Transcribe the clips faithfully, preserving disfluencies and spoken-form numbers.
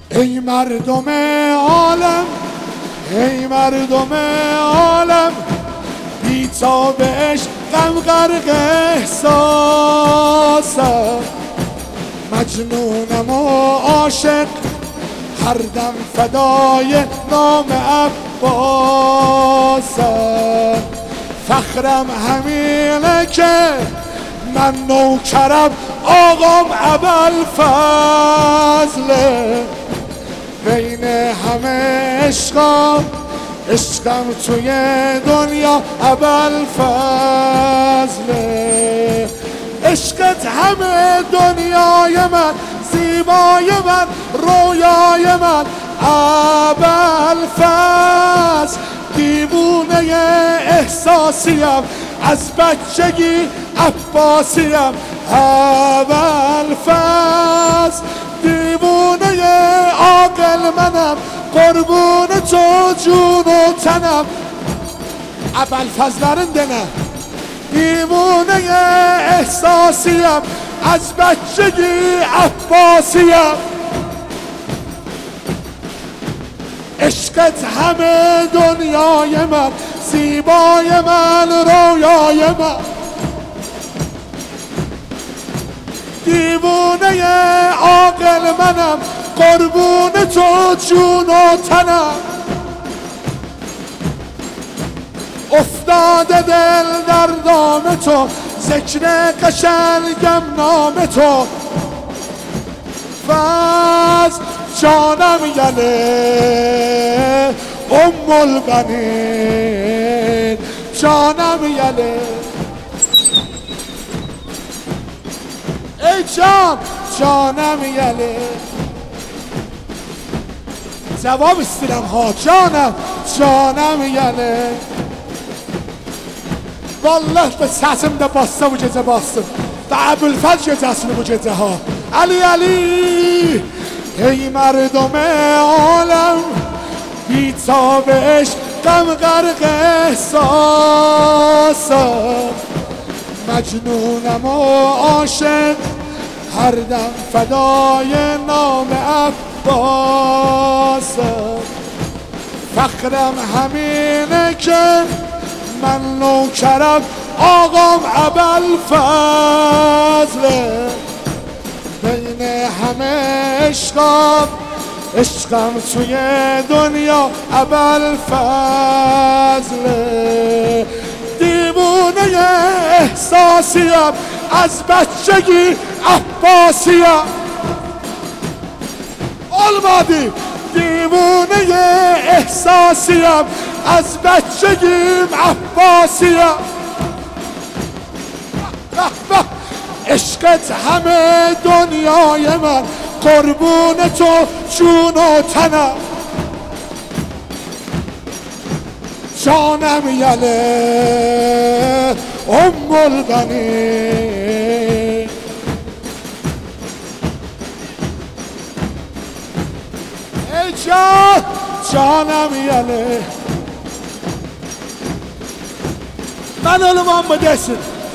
ای مردم عالم، ای مردم عالم، بی تاب عشق غم غرق احساسم، مجنونم و عاشق هر دم فدای نام عباسم. فخرم همینه که من نوکرم آقام ابوالفضله، بین همه عشقام عشقم توی دنیا ابوالفضله. عشقت همه دنیای من، زیبای من، رویای من ابوالفضل. دیوونه احساسیم از بچگی عباسیم ابوالفضل. دیوونه عاقل منم قربون تو جون و تنم ابوالفضل رندنه. دیوونه احساسیم از بچگی عباسیم. عشقت همه دنیای من، زیبای من، رویای من. دیوونه عاقل منم قربون تو جون و تنم. افتاده دل در دام تو، ذکر قشنگم نام تو. فضل جانم یله ام البنین، جانم یله ای جان، جانم یله. جواب استیرم ها، جانم جانم یله. والله به ساسم ده باسته و جزه باستم ده ابوالفضل جزه و جزه ها. علی علی ای مردم عالم، بی تاب عشق غم غرق احساسم، مجنونم و عاشق هر دم فدای نام عباسم. فخرم همینه که من نوکرم آقام ابوالفضله، بین همه عشقام عشقم توی دنیا ابوالفضله. دیوونه احساسیم از بچگی عباسیم. المادی دیوونه احساسیم از بچگیم عباسیم. عشقت همه دنیای من قربون تو جون و تنم. جانم یله ام البنین، ای جان جانم یله. من علمان بدسن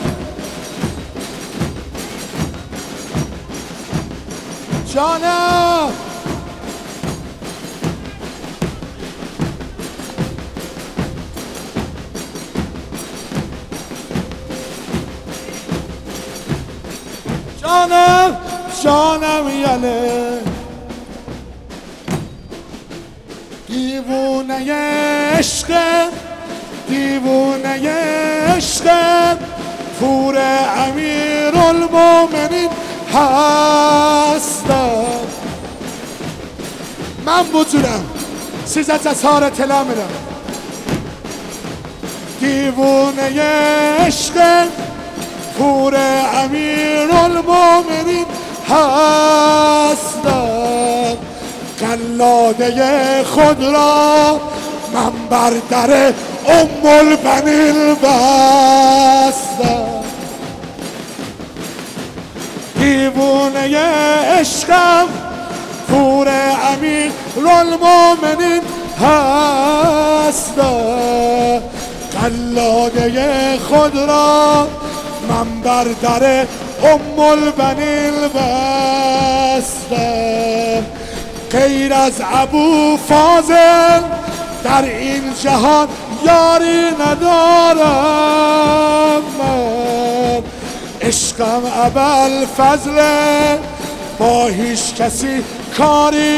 جانم. جانم جانم یله. دیوونه عشق، دیوونه عشق پور امیرالمومنین هستم. من بودم سیزت از هار تلا میرم. دیوونه عشق پور امیرالمومنین هستم. قلاده خود را من بر در ام البنین بستم. دیوونه عشقم پور امیرالمومنین هستم. قلاده خود را من بر در ام البنین بستم. غیر از ابو فاضل در این جهان یاری ندارم من. عشقم ابوالفضل با هیچ کسی کاری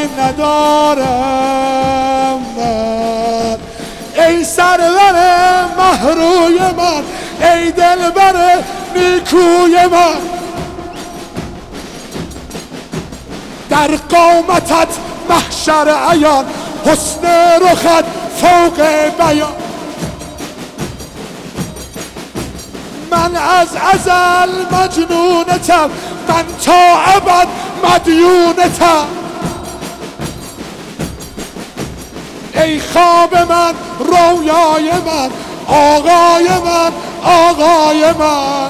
ندارم من. ای سرور مهروی من، ای دلبر نیکوی من، در قامتت محشر عیان، حسن رخت فوق بیان. من از ازل مجنونتم، من تا ابد مدیونتم. ای خواب من، رویای من، آقای من، آقای من.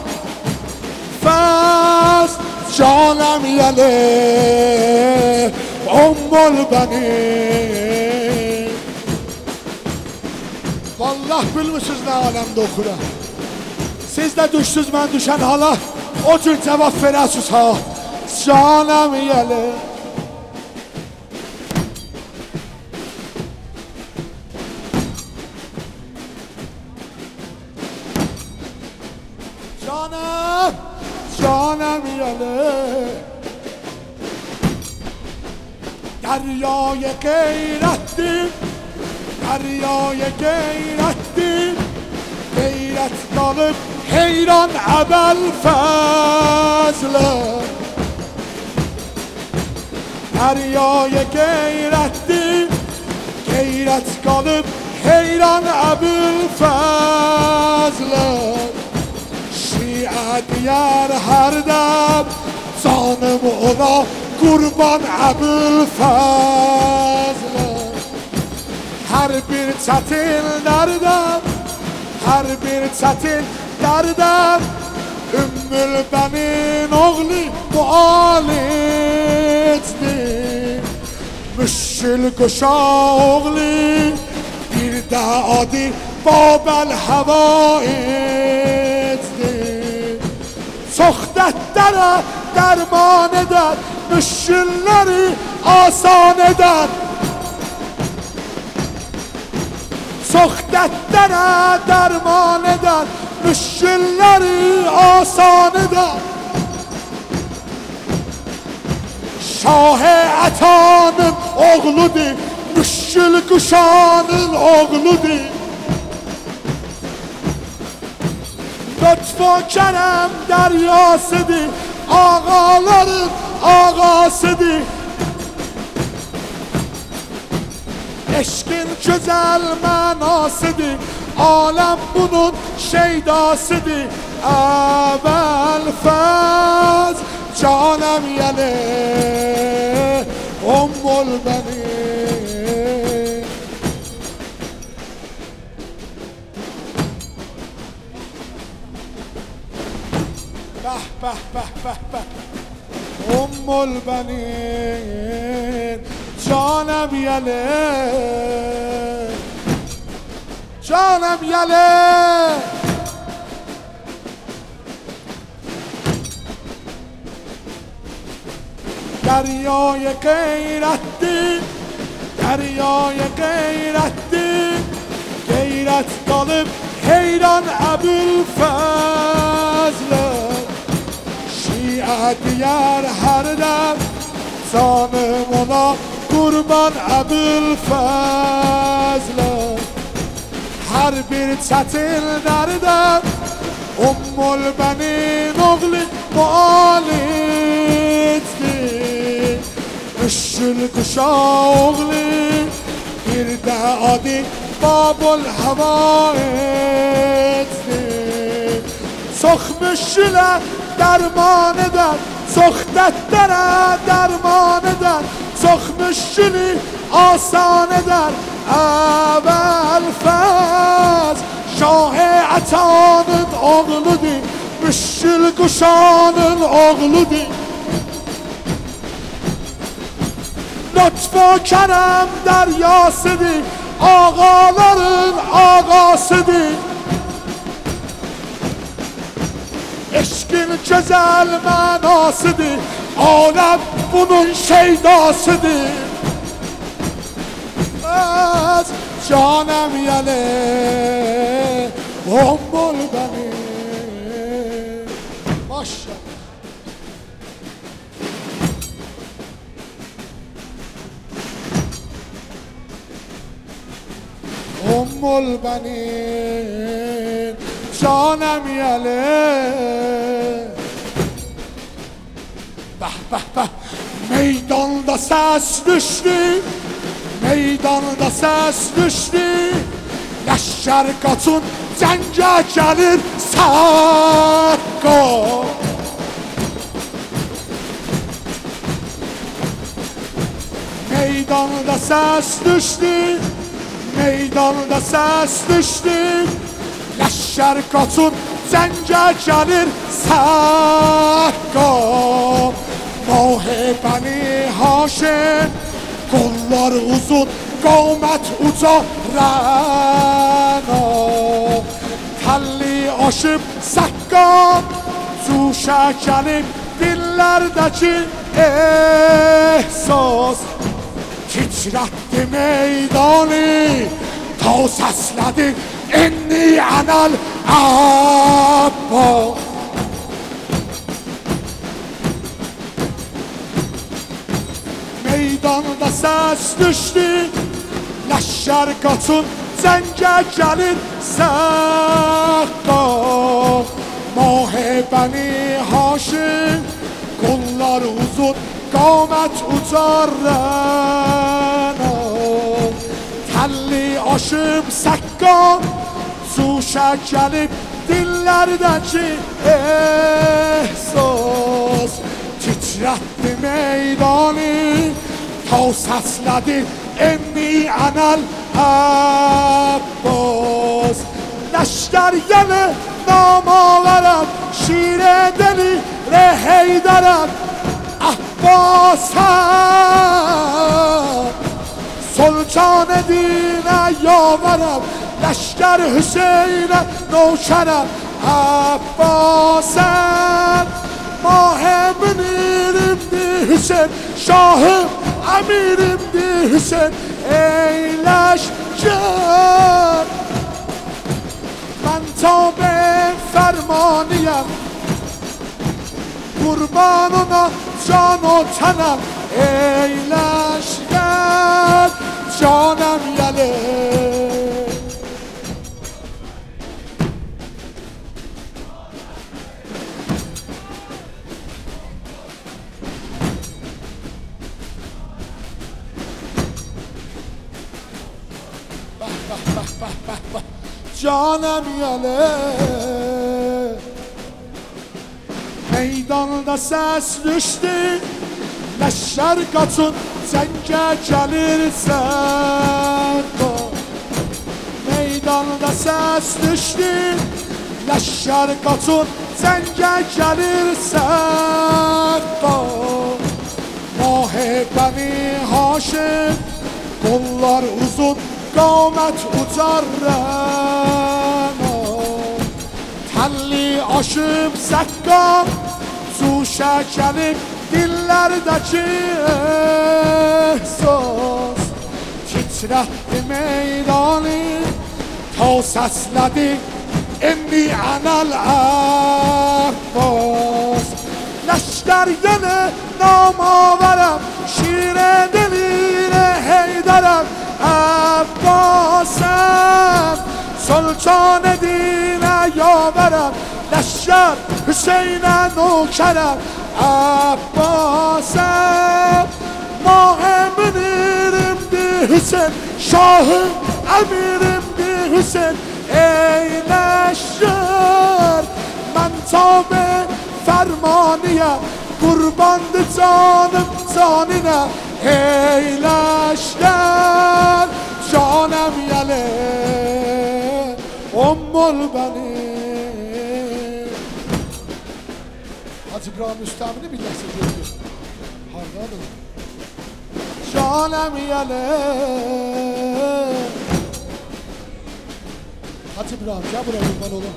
فز جانم یله ام البنین. Vallahi bilmişsiniz ne alemde okuram. Siz de düşsüz ben düşen hala o cür cevap verəsiniz ha. Canım yele. Canım, canım yele. دریای غیرتیم، دریای غیرتیم، غیرت طالب حیران ابوالفضل. دریای غیرتیم، غیرت طالب حیران ابوالفضل. شیعه دیار هر دم جانم اونا قربان ابوالفضل. هر bir çetin derdem، her bir çetin derdem Ümmül benim oğlu mualicdir. Müşkül kuşa oğlu bir de adi babel havaizdir. Çok dertlere derman eder, müşkülleri asan eder. Çok dertlere derman eder, müşkülleri asan eder. Şah-ı Atanın oğludur, müşkül kuşanın oğludur. Lütf ve kerem deryasıdır, ağaların ağasıdır. Eşkin güzel manasıdır, alem bunun şeydasıdır. ابوالفضل canım yele ummul benim. Bah bah bah bah bah ummul benim canım yele canım yele. دریای غیرتی، دریای غیرتی، غیرت طالب حیران ابوالفضل. شیعه دیار هر دم جانم اونا قربان ابوالفضل. هر bir çetin derdem ummul benim oğlu mualicdir. Müşkül kuşa oğlu bir de adi babul havaizdir. Çok müşküle derman eder, çok dertlere derman eder. Çok müşkülü asan eder. ابوالفضل Şah-ı Atanın oğludur, müşkül kuşanın oğludur. Lütf ve kerem deryasıdır, ağaların ağasıdır. Eşkin güzel manasıdır, alem bunun şeydasıdır. جانم یله ام البنین ماشاءالله ام البنین جانم یله به به به meydanda ses düştü meydanda ses düştü leşker kaçın cenge gelir sakko meydanda ses düştü meydanda ses düştü leşker kaçın cenge gelir sakko ماه بنی هاشم kollar uzun قامت uca rana telli aşıp sakkan su şekerim dillerdeki ehsas titretti meydanı ta sesledi inni anal abbas meydanda ses düştü leşker kaçın cenge gelir sakka mah beni haşim kollar uzun qamet ucar rana telli aşıp sakkan su şekelip dillerdeki ehsas titretti meydanı ta sesledi emmi anal abbas leşker yine namaverem şire deli reheyderem abbasem sultan dine yaverem leşker Hüseyin'e nokşerem abbasem ماه منیرمدی حسین شاهم امیرمدی حسین ای لشکر من تابع فرمانیم قربان اونا جان و تنم ای لشکر جانم یله جانم یله meydanda ses düştü leşker kaçın cenge gelir sakko meydanda ses düştü leşker kaçın cenge gelir sakko mah beni haşim kollar uzun qamet ucar rana telli aşıp sakkan su şekelip dillerdeki ehsas titretti meydanı ta sesledi inni anal abbas leşker yine namaverem şire deline heyderem abbasem sultan dine yaverem leşker Hüseyin'e nokşerem abbasem mah münir'imdi Hüseyin şahım emirimdi Hüseyin ey leşker ben tabi fermaniyem kurbandı canım canine ey leşker canım yele ummul benim Hacı İbrahim Üstad'ını bilirsin diyor. Hardadır. Canım yele Hacı İbrahim gel buraya kurban oğlum.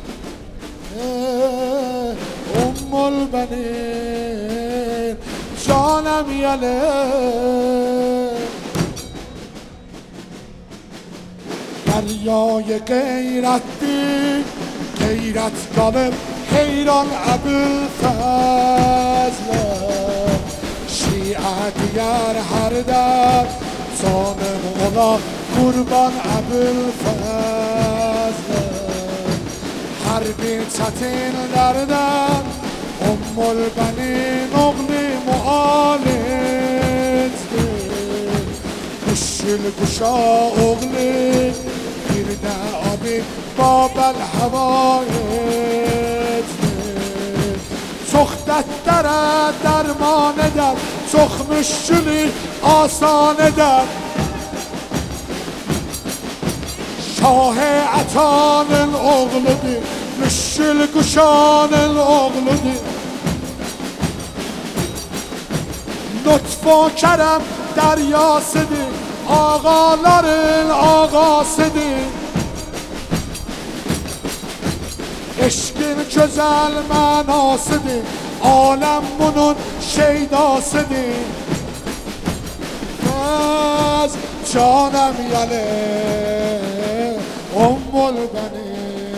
Ummul benim canım yele دریای غیرت دی غیرت گالب حیران ابوالفضل شیعه دیگر هر در ظالم اولا قربان ابوالفضل حربی چتین دردن ام البنین اغل معالج گشل گشا اغل گرد آبی باب الحوایج سختت درد درمان در سخمشلی آسان در شاه عطان الاغل دی مشل گشان الاغل دی لطف و کرم دریا سدی آقالارın ağasıdır Eşkin güzel mənasıdır Alem bunun şeydasıdır Az canım yale Ummul beni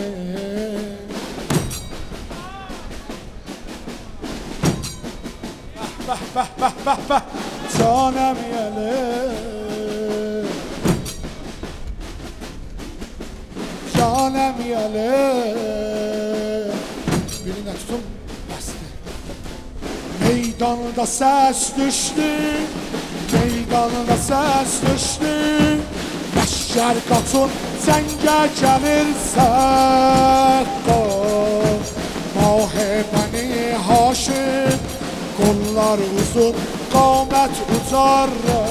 Bah bah bah bah bah canım yale Canım yale Birine tutun bastı Meydanda ses düştü Meydanda ses düştü Leşker katın zenge gelir sakka Mah-ı beni Haşim Kollar uzun qamet ucar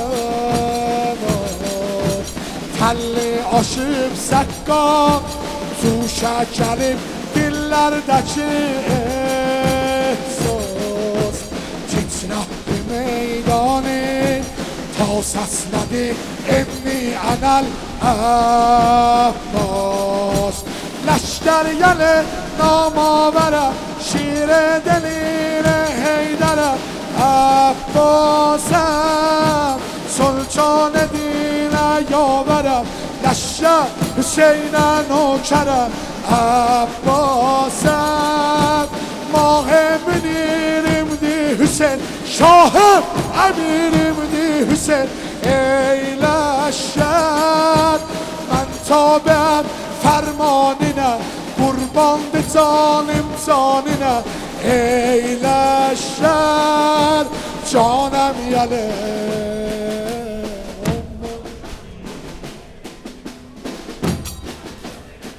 Telli aşıp sakka Tuşa gelip dillerdeki ehsos Titrahdi meydanı Ta səslədi emmi anal Abbas Leşker gelir namavere Şire delire heydere Abbasem Sultan dine yaverem Leşker Hüseyin'e nokerem Abbasem Mah-ı münirімdi Hüseyin Şahım emirimdi Hüseyin Ey leşker Ben tabem fermanine Kurbandı canım canine Ey leşker Canım yale